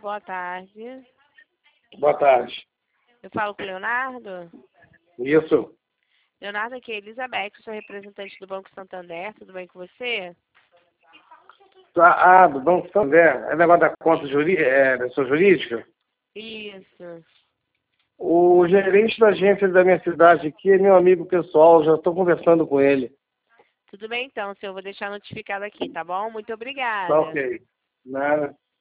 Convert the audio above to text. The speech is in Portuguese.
boa tarde. Boa tarde. Eu falo com o Leonardo. Isso. Leonardo, aqui é Elizabeth, sou representante do Banco Santander. Tudo bem com você? Do Banco Santander. É negócio da conta da sua jurídica? Isso. O gerente da agência da minha cidade aqui é meu amigo pessoal, já estou conversando com ele. Tudo bem então, senhor. Vou deixar notificado aqui, tá bom? Muito Tá obrigada. ok. Nada.